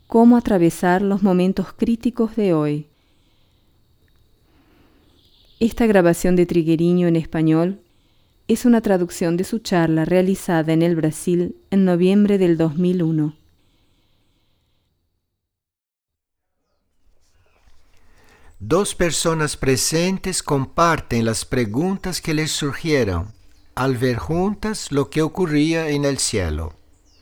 cómo atravesar los momentos críticos de hoy. Esta grabación de Triguerinho en español es una traducción de su charla realizada en el Brasil en noviembre del 2001. Dos personas presentes comparten las preguntas que les surgieron al ver juntas lo que ocurría en el cielo.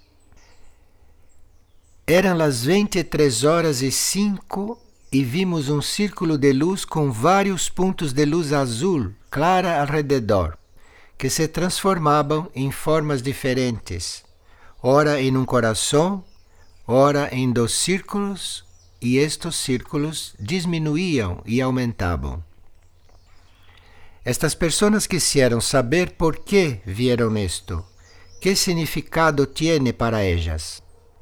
Eran las 23:05 y vimos un círculo de luz con varios puntos de luz azul clara alrededor, que se transformaban en formas diferentes, ora en un corazón, ora en dos círculos, y estos círculos disminuían y aumentaban. Estas personas quisieron saber por qué vieron esto, qué significado tiene para ellas.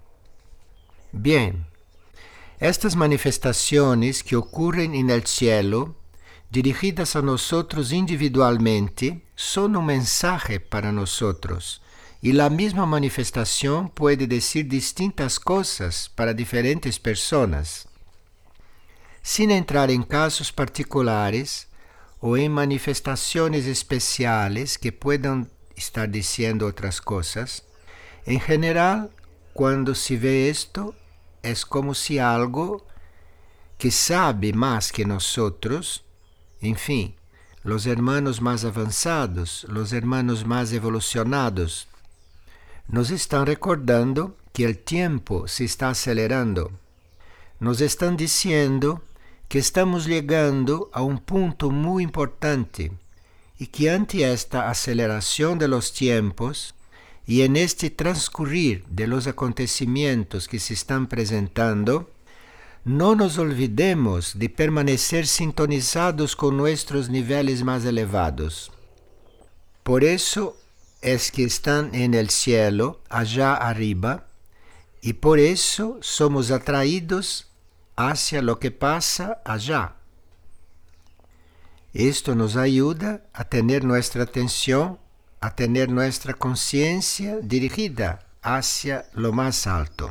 Bien, estas manifestaciones que ocurren en el cielo, dirigidas a nosotros individualmente, son un mensaje para nosotros, y la misma manifestación puede decir distintas cosas para diferentes personas. Sin entrar en casos particulares o en manifestaciones especiales que puedan estar diciendo otras cosas, en general, cuando se ve esto, es como si algo que sabe más que nosotros, en fin, los hermanos más avanzados, los hermanos más evolucionados, nos están recordando que el tiempo se está acelerando. Nos están diciendo que estamos llegando a un punto muy importante y que ante esta aceleración de los tiempos y en este transcurrir de los acontecimientos que se están presentando, no nos olvidemos de permanecer sintonizados con nuestros niveles más elevados. Por eso es que están en el cielo, allá arriba, y por eso somos atraídos hacia lo que pasa allá. Esto nos ayuda a tener nuestra atención, a tener nuestra conciencia dirigida hacia lo más alto.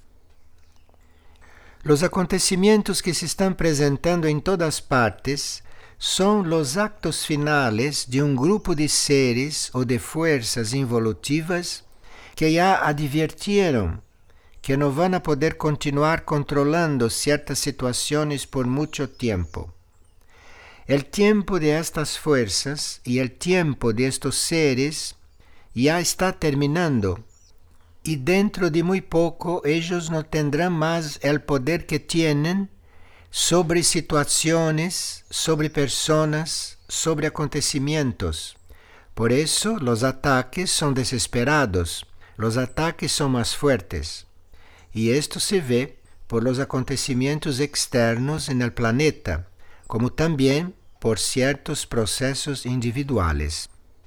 Los acontecimientos que se están presentando en todas partes son los actos finales de un grupo de seres o de fuerzas involutivas que ya advirtieron que no van a poder continuar controlando ciertas situaciones por mucho tiempo. El tiempo de estas fuerzas y el tiempo de estos seres ya está terminando y dentro de muy poco ellos no tendrán más el poder que tienen sobre situaciones, sobre personas, sobre acontecimientos. Por eso los ataques son desesperados, los ataques son más fuertes. Y esto se ve por los acontecimientos externos en el planeta, como también por ciertos procesos individuales.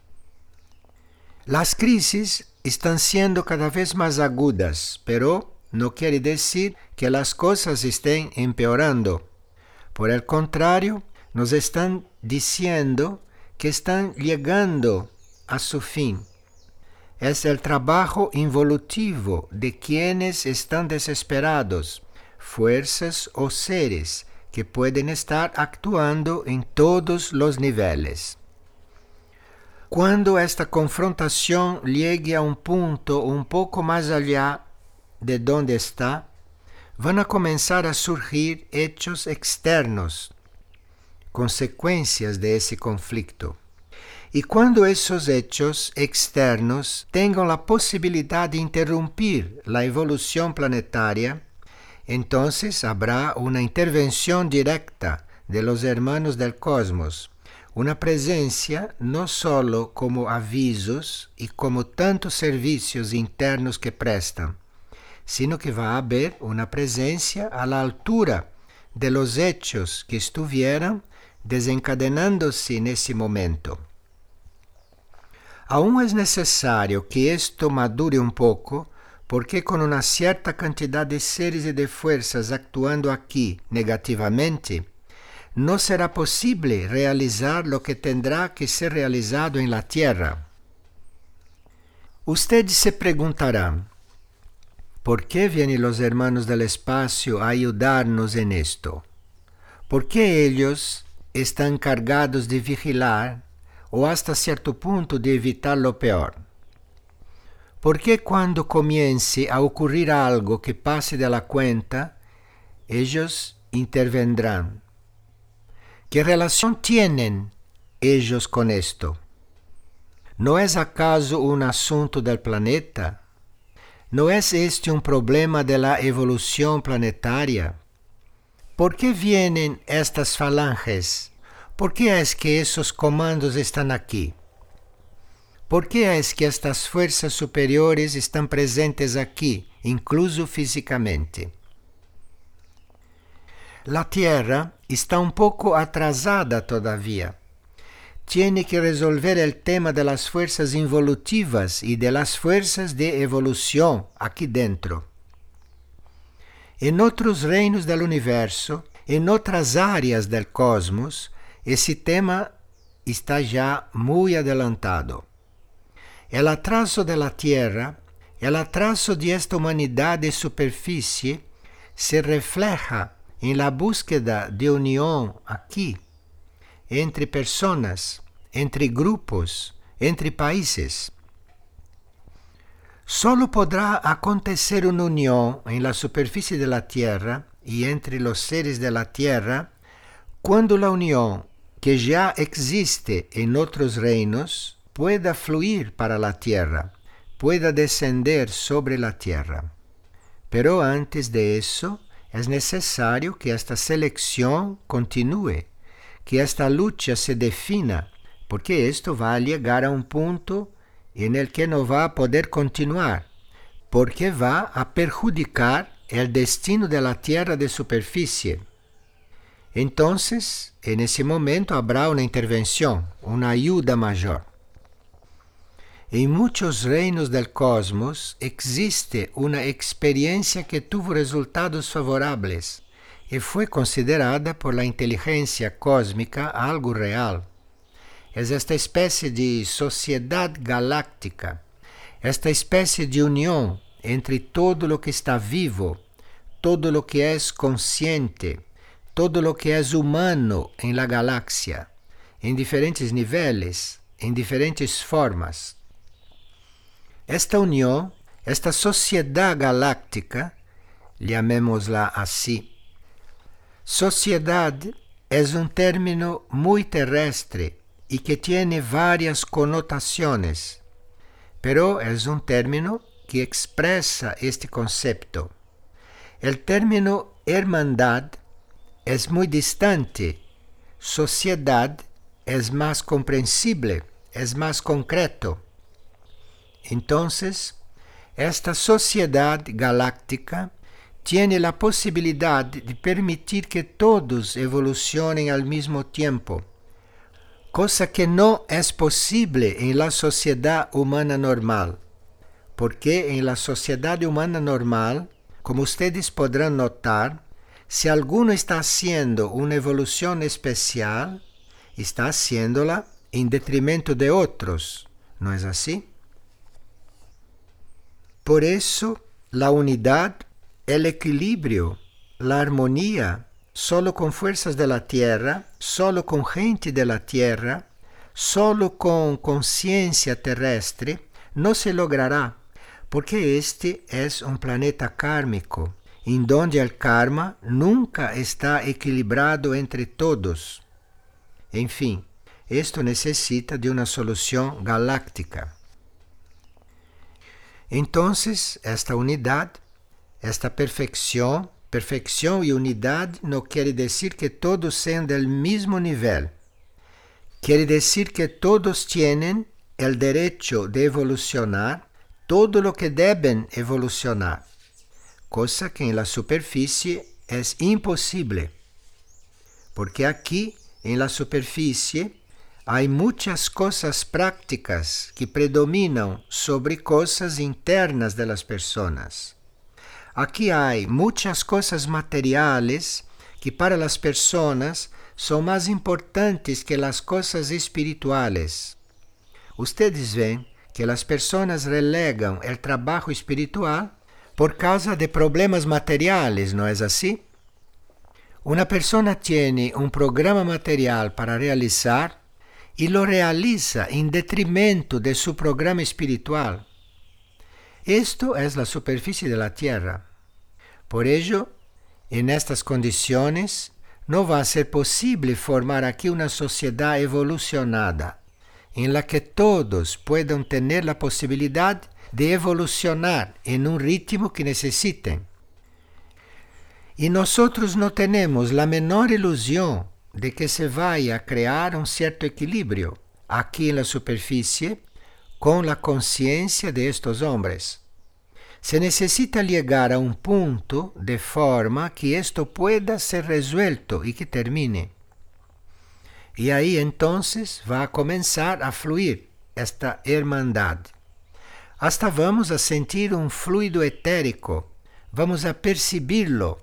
Las crisis están siendo cada vez más agudas, pero no quiere decir que las cosas estén empeorando. Por el contrario, nos están diciendo que están llegando a su fin. Es el trabajo involutivo de quienes están desesperados, fuerzas o seres que pueden estar actuando en todos los niveles. Cuando esta confrontación llegue a un punto un poco más allá de donde está, van a comenzar a surgir hechos externos, consecuencias de ese conflicto. Y cuando esos hechos externos tengan la posibilidad de interrumpir la evolución planetaria, entonces habrá una intervención directa de los hermanos del cosmos, una presencia no solo como avisos y como tantos servicios internos que prestan, sino que va a haber una presencia a la altura de los hechos que estuvieran desencadenándose en ese momento. Aún es necesario que esto madure un poco, porque con una cierta cantidad de seres y de fuerzas actuando aquí negativamente, no será posible realizar lo que tendrá que ser realizado en la Tierra. Ustedes se preguntarán, ¿Por qué vienen los hermanos del espacio a ayudarnos en esto? ¿Por qué ellos están cargados de vigilar o hasta cierto punto de evitar lo peor? ¿Por qué cuando comience a ocurrir algo que pase de la cuenta, ellos intervendrán? ¿Qué relación tienen ellos con esto? ¿No es acaso un asunto del planeta? ¿No es este un problema de la evolución planetaria? ¿Por qué vienen estas falanges? ¿Por qué es que esos comandos están aquí? ¿Por qué es que estas fuerzas superiores están presentes aquí, incluso físicamente? La Tierra está un poco atrasada todavía. Tiene que resolver el tema de las fuerzas involutivas y de las fuerzas de evolución aquí dentro. En otros reinos del universo, en otras áreas del cosmos, ese tema está ya muy adelantado. El atraso de la Tierra, el atraso de esta humanidad de superficie, se refleja en la búsqueda de unión aquí, entre personas, entre grupos, entre países. Solo podrá acontecer una unión en la superficie de la Tierra y entre los seres de la Tierra cuando la unión que ya existe en otros reinos pueda fluir para la Tierra, pueda descender sobre la Tierra. Pero antes de eso es necesario que esta selección continúe, que esta lucha se defina, porque esto va a llegar a un punto en el que no va a poder continuar, porque va a perjudicar el destino de la Tierra de superficie. Entonces, en ese momento habrá una intervención, una ayuda mayor. En muchos reinos del cosmos existe una experiencia que tuvo resultados favorables y fue considerada por la inteligencia cósmica algo real. Es esta especie de sociedad galáctica, esta especie de unión entre todo lo que está vivo, todo lo que es consciente, todo lo que es humano en la galaxia, en diferentes niveles, en diferentes formas. Esta unión, esta sociedad galáctica, llamémosla así. Sociedad es un término muy terrestre y que tiene varias connotaciones, pero es un término que expresa este concepto. El término hermandad es muy distante, sociedad es más comprensible, es más concreto. Entonces, esta sociedad galáctica tiene la posibilidad de permitir que todos evolucionen al mismo tiempo, cosa que no es posible en la sociedad humana normal, porque en la sociedad humana normal, como ustedes podrán notar, si alguno está haciendo una evolución especial, está haciéndola en detrimento de otros, ¿no es así? Por eso, la unidad, el equilibrio, la armonía, solo con fuerzas de la Tierra, solo con gente de la Tierra, solo con conciencia terrestre, no se logrará, porque este es un planeta kármico, en donde el karma nunca está equilibrado entre todos. En fin, esto necesita de una solución galáctica. Entonces, esta unidad, esta perfección y unidad no quiere decir que todos sean del mismo nivel. Quiere decir que todos tienen el derecho de evolucionar todo lo que deben evolucionar, cosa que en la superficie es imposible, porque aquí, en la superficie, hay muchas cosas prácticas que predominan sobre cosas internas de las personas. Aquí hay muchas cosas materiales que para las personas son más importantes que las cosas espirituales. Ustedes ven que las personas relegan el trabajo espiritual por causa de problemas materiales, ¿no es así? Una persona tiene un programa material para realizar y lo realiza en detrimento de su programa espiritual. Esto es la superficie de la Tierra. Por ello, en estas condiciones, no va a ser posible formar aquí una sociedad evolucionada, en la que todos puedan tener la posibilidad de evolucionar en un ritmo que necesiten. Y nosotros no tenemos la menor ilusión de que se vaya a crear un cierto equilibrio aquí en la superficie con la conciencia de estos hombres. Se necesita llegar a un punto de forma que esto pueda ser resuelto y que termine. Y ahí entonces va a comenzar a fluir esta hermandad. Hasta vamos a sentir un fluido etérico, vamos a percibirlo.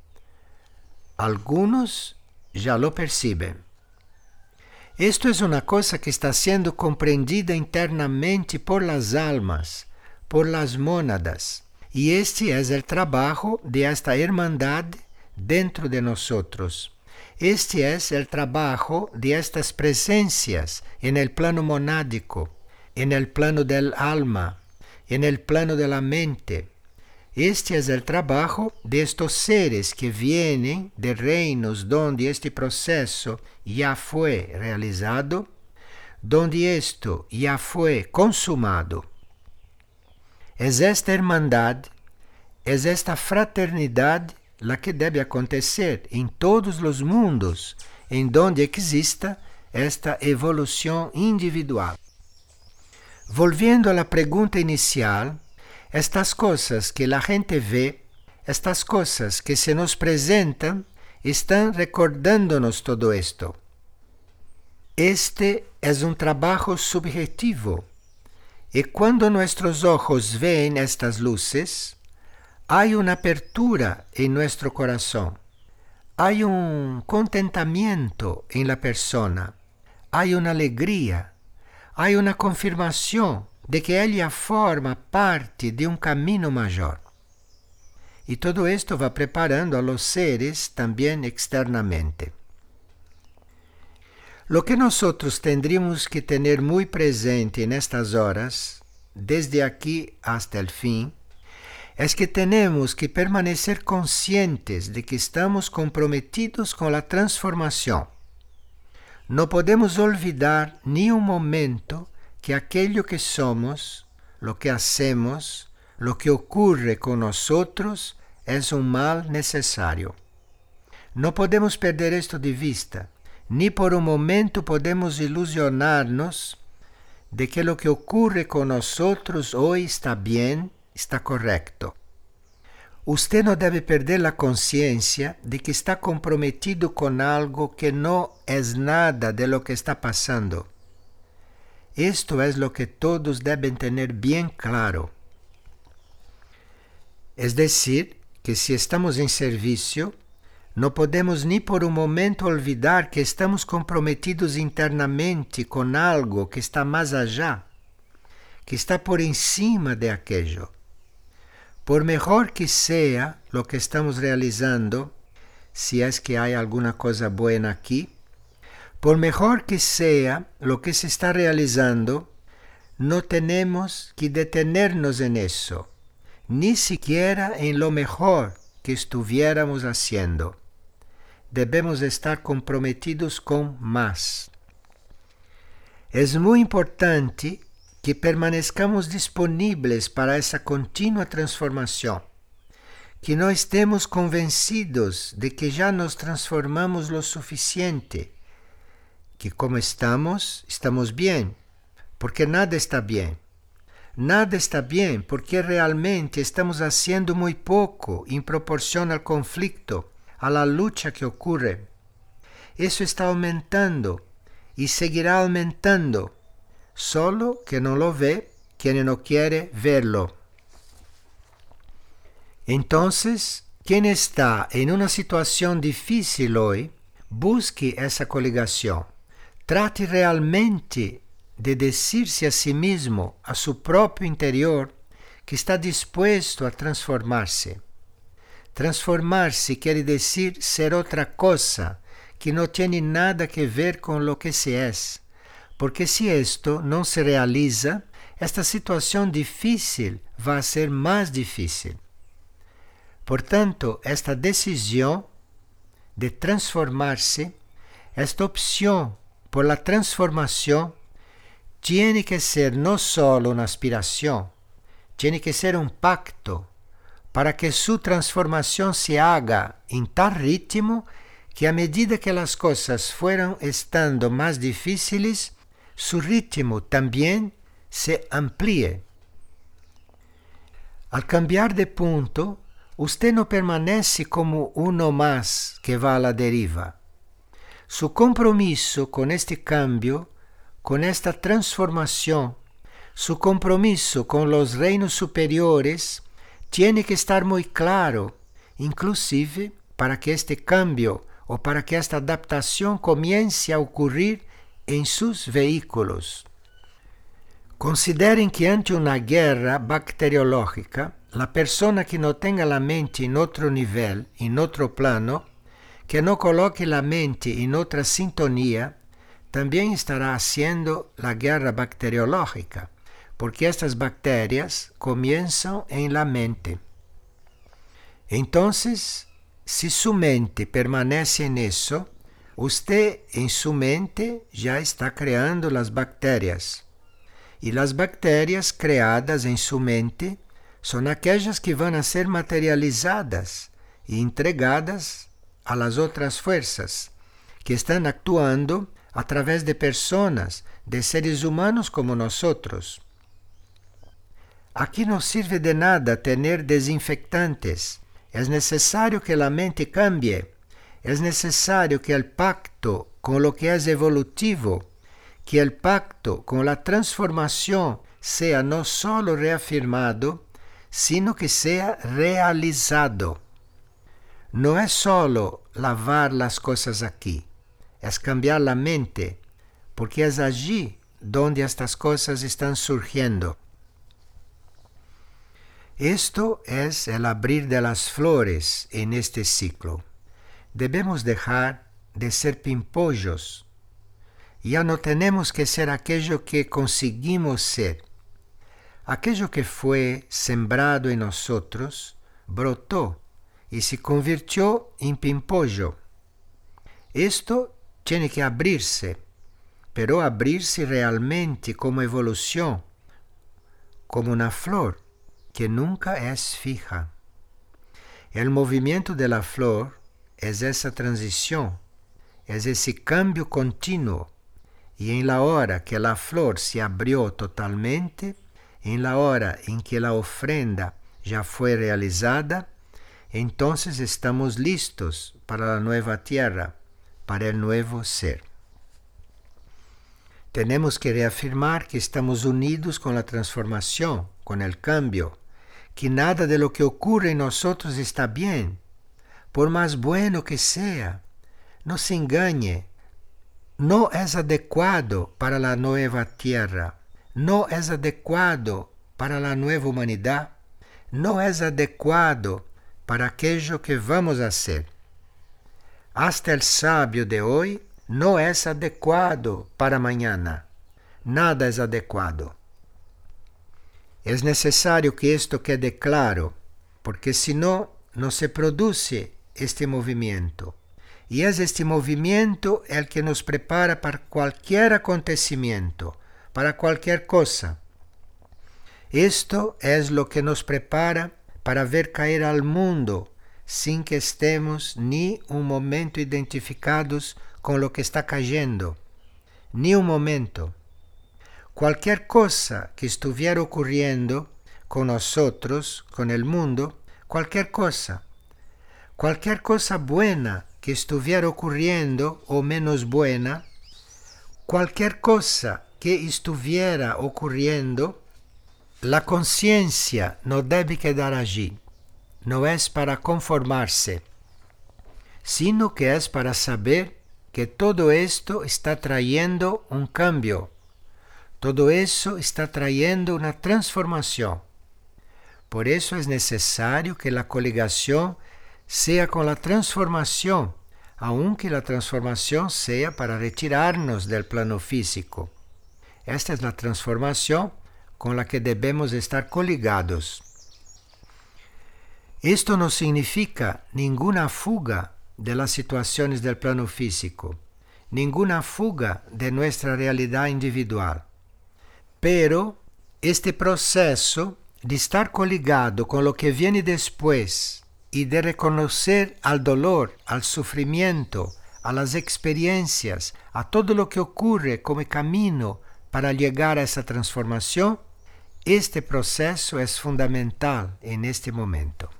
Algunos ya lo perciben. Esto es una cosa que está siendo comprendida internamente por las almas, por las mónadas, y este es el trabajo de esta hermandad dentro de nosotros. Este es el trabajo de estas presencias en el plano monádico, en el plano del alma, en el plano de la mente. Este es el trabajo de estos seres que vienen de reinos donde este proceso ya fue realizado, donde esto ya fue consumado. Es esta hermandad, es esta fraternidad la que debe acontecer en todos los mundos en donde exista esta evolución individual. Volviendo a la pregunta inicial, estas cosas que la gente ve, estas cosas que se nos presentan, están recordándonos todo esto. Este es un trabajo subjetivo, y cuando nuestros ojos ven estas luces, hay una apertura en nuestro corazón, hay un contentamiento en la persona, hay una alegría, hay una confirmación de que ella forma parte de un camino mayor. Y todo esto va preparando a los seres también externamente. Lo que nosotros tendríamos que tener muy presente en estas horas, desde aquí hasta el fin, es que tenemos que permanecer conscientes de que estamos comprometidos con la transformación. No podemos olvidar ni un momento que aquello que somos, lo que hacemos, lo que ocurre con nosotros es un mal necesario. No podemos perder esto de vista, ni por un momento podemos ilusionarnos de que lo que ocurre con nosotros hoy está bien, está correcto. Usted no debe perder la conciencia de que está comprometido con algo que no es nada de lo que está pasando. Esto es lo que todos deben tener bien claro. Es decir, que si estamos en servicio, no podemos ni por un momento olvidar que estamos comprometidos internamente con algo que está más allá, que está por encima de aquello. Por mejor que sea lo que estamos realizando, si es que hay alguna cosa buena aquí, por mejor que sea lo que se está realizando, no tenemos que detenernos en eso, ni siquiera en lo mejor que estuviéramos haciendo. Debemos estar comprometidos con más. Es muy importante que permanezcamos disponibles para esa continua transformación, que no estemos convencidos de que ya nos transformamos lo suficiente, que como estamos bien, porque nada está bien. Nada está bien porque realmente estamos haciendo muy poco en proporción al conflicto, a la lucha que ocurre. Eso está aumentando y seguirá aumentando, solo que no lo ve quien no quiere verlo. Entonces, quien está en una situación difícil hoy, busque esa coligación. Trate realmente de decirse a sí mismo, a su propio interior, que está dispuesto a transformarse. Transformarse quiere decir ser otra cosa, que no tiene nada que ver con lo que se es. Porque si esto no se realiza, esta situación difícil va a ser más difícil. Por tanto, esta decisión de transformarse, esta opción por la transformación, tiene que ser no solo una aspiración, tiene que ser un pacto para que su transformación se haga en tal ritmo que a medida que las cosas fueran estando más difíciles, su ritmo también se amplíe. Al cambiar de punto, usted no permanece como uno más que va a la deriva. Su compromiso con este cambio, con esta transformación, su compromiso con los reinos superiores, tiene que estar muy claro, inclusive para que este cambio o para que esta adaptación comience a ocurrir en sus vehículos. Consideren que ante una guerra bacteriológica, la persona que no tenga la mente en otro nivel, en otro plano, que no coloque la mente en otra sintonía, también estará haciendo la guerra bacteriológica, porque estas bacterias comienzan en la mente. Entonces, si su mente permanece en eso, usted en su mente ya está creando las bacterias. Y las bacterias creadas en su mente son aquellas que van a ser materializadas y entregadas a las otras fuerzas, que están actuando a través de personas, de seres humanos como nosotros. Aquí no sirve de nada tener desinfectantes. Es necesario que la mente cambie. Es necesario que el pacto con lo que es evolutivo, que el pacto con la transformación sea no solo reafirmado, sino que sea realizado. No es solo lavar las cosas aquí, es cambiar la mente, porque es allí donde estas cosas están surgiendo. Esto es el abrir de las flores en este ciclo. Debemos dejar de ser pimpollos. Ya no tenemos que ser aquello que conseguimos ser. Aquello que fue sembrado en nosotros brotó y se convirtió en pimpollo. Esto tiene que abrirse, pero abrirse realmente como evolución, como una flor que nunca es fija. El movimiento de la flor es esa transición, es ese cambio continuo. Y en la hora que la flor se abrió totalmente, en la hora en que la ofrenda ya fue realizada, entonces estamos listos para la nueva tierra, para el nuevo ser. Tenemos que reafirmar que estamos unidos con la transformación, con el cambio, que nada de lo que ocurre en nosotros está bien, por más bueno que sea. No se engañe. No es adecuado para la nueva tierra, no es adecuado para la nueva humanidad, no es adecuado para aquello que vamos a hacer. Hasta el sabio de hoy no es adecuado para mañana, nada es adecuado. Es necesario que esto quede claro, porque si no, no se produce este movimiento. Y es este movimiento el que nos prepara para cualquier acontecimiento, para cualquier cosa. Esto es lo que nos prepara para ver caer al mundo sin que estemos ni un momento identificados con lo que está cayendo. Ni un momento. Cualquier cosa que estuviera ocurriendo con nosotros, con el mundo, cualquier cosa buena que estuviera ocurriendo o menos buena, cualquier cosa que estuviera ocurriendo, la conciencia no debe quedar allí. No es para conformarse, sino que es para saber que todo esto está trayendo un cambio. Todo eso está trayendo una transformación. Por eso es necesario que la coligación sea con la transformación, aunque la transformación sea para retirarnos del plano físico. Esta es la transformación con la que debemos estar coligados. Esto no significa ninguna fuga de las situaciones del plano físico, ninguna fuga de nuestra realidad individual. Pero este proceso de estar coligado con lo que viene después y de reconocer al dolor, al sufrimiento, a las experiencias, a todo lo que ocurre como camino para llegar a esa transformación, este proceso es fundamental en este momento.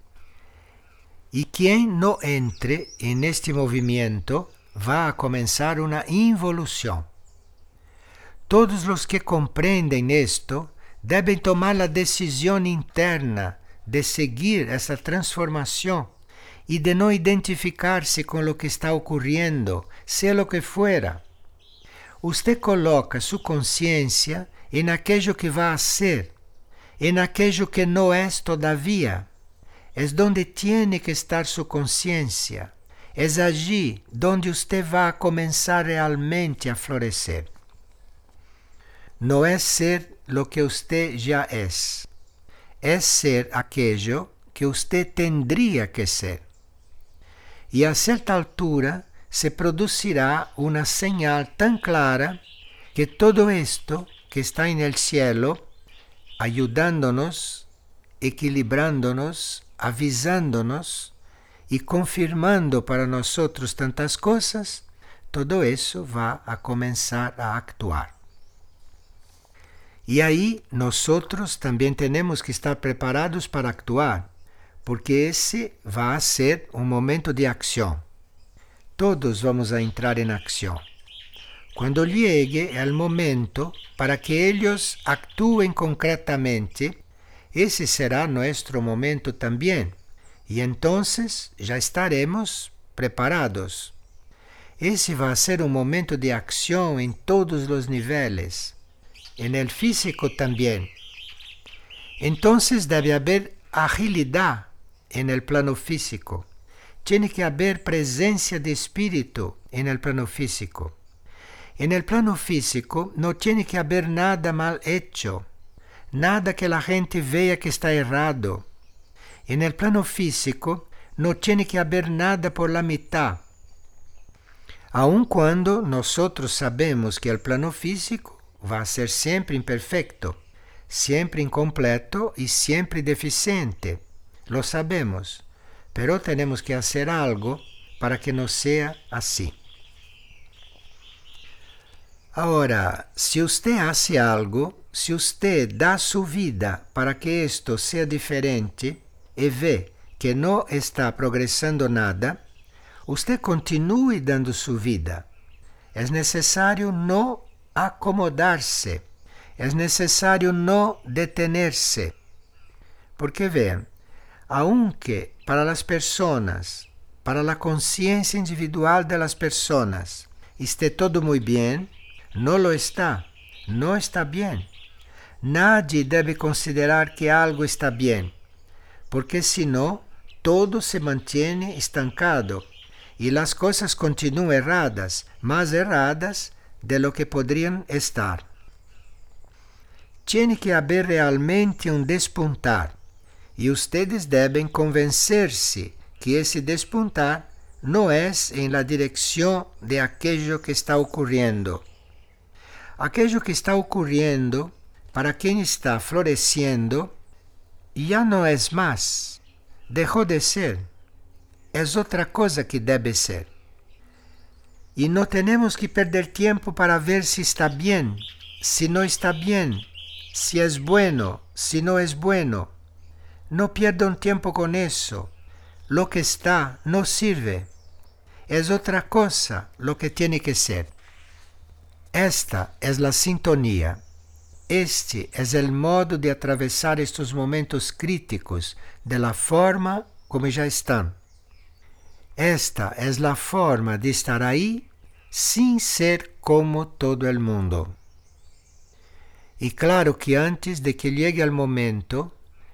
Y quien no entre en este movimiento va a comenzar una involución. Todos los que comprenden esto deben tomar la decisión interna de seguir esa transformación y de no identificarse con lo que está ocurriendo, sea lo que fuera. Usted coloca su conciencia en aquello que va a ser, en aquello que no es todavía. Es donde tiene que estar su conciencia. Es allí donde usted va a comenzar realmente a florecer. No es ser lo que usted ya es ser aquello que usted tendría que ser. Y a cierta altura se producirá una señal tan clara que todo esto que está en el cielo, ayudándonos, equilibrándonos, avisándonos y confirmando para nosotros tantas cosas, todo eso va a comenzar a actuar. Y ahí nosotros también tenemos que estar preparados para actuar, porque ese va a ser un momento de acción. Todos vamos a entrar en acción. Cuando llegue el momento para que ellos actúen concretamente, ese será nuestro momento también, y entonces ya estaremos preparados. Ese va a ser un momento de acción en todos los niveles, en el físico también. Entonces debe haber agilidad en el plano físico. Tiene que haber presencia de espíritu en el plano físico. En el plano físico no tiene que haber nada mal hecho, nada que la gente vea que está errado. En el plano físico no tiene que haber nada por la mitad. Aun cuando nosotros sabemos que el plano físico va a ser siempre imperfecto, siempre incompleto y siempre deficiente. Lo sabemos, pero tenemos que hacer algo para que no sea así. Ahora, si usted hace algo, si usted da su vida para que esto sea diferente y ve que no está progresando nada, usted continúe dando su vida. Es necesario no acomodarse, es necesario no detenerse. Porque vean, aunque para las personas, para la conciencia individual de las personas, esté todo muy bien, no lo está, no está bien. Nadie debe considerar que algo está bien, porque si no, todo se mantiene estancado y las cosas continúan erradas, más erradas de lo que podrían estar. Tiene que haber realmente un despuntar, y ustedes deben convencerse que ese despuntar no es en la dirección de aquello que está ocurriendo. Aquello que está ocurriendo para quien está floreciendo ya no es más, dejó de ser, es otra cosa que debe ser. Y no tenemos que perder tiempo para ver si está bien, si no está bien, si es bueno, si no es bueno. No pierdan tiempo con eso. Lo que está no sirve. Es otra cosa lo que tiene que ser. Esta es la sintonía. Este es el modo de atravesar estos momentos críticos de la forma como ya están. Esta es la forma de estar ahí sin ser como todo el mundo. Y claro que antes de que llegue el momento,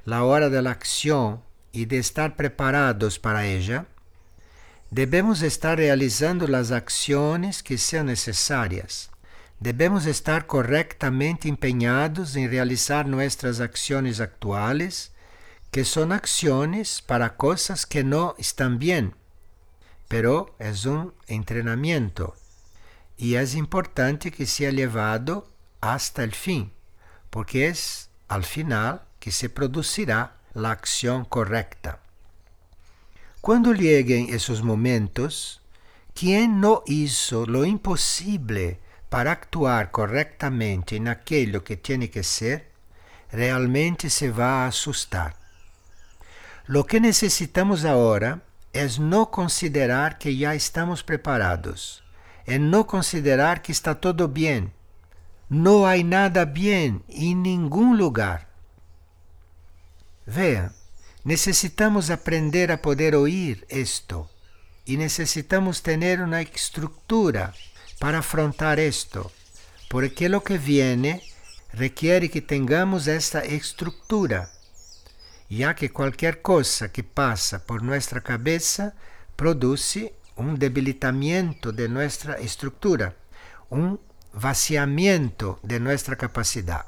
la hora de la acción y de estar preparados para ella, debemos estar realizando las acciones que sean necesarias. Debemos estar correctamente empeñados en realizar nuestras acciones actuales, que son acciones para cosas que no están bien, pero es un entrenamiento y es importante que sea llevado hasta el fin, porque es al final que se producirá la acción correcta. Cuando lleguen esos momentos, quien no hizo lo imposible para actuar correctamente en aquello que tiene que ser, realmente se va a asustar. Lo que necesitamos ahora es no considerar que ya estamos preparados, es no considerar que está todo bien. No hay nada bien en ningún lugar. Vean, necesitamos aprender a poder oír esto y necesitamos tener una estructura para afrontar esto, porque lo que viene requiere que tengamos esta estructura, ya que cualquier cosa que pasa por nuestra cabeza produce un debilitamiento de nuestra estructura, un vaciamiento de nuestra capacidad.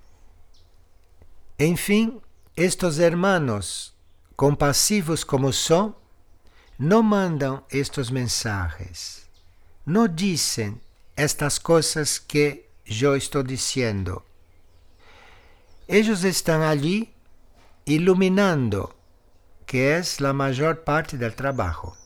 En fin, estos hermanos, compasivos como son, no mandan estos mensajes, no dicen estas cosas que yo estoy diciendo. Ellos están allí iluminando, que es la mayor parte del trabajo.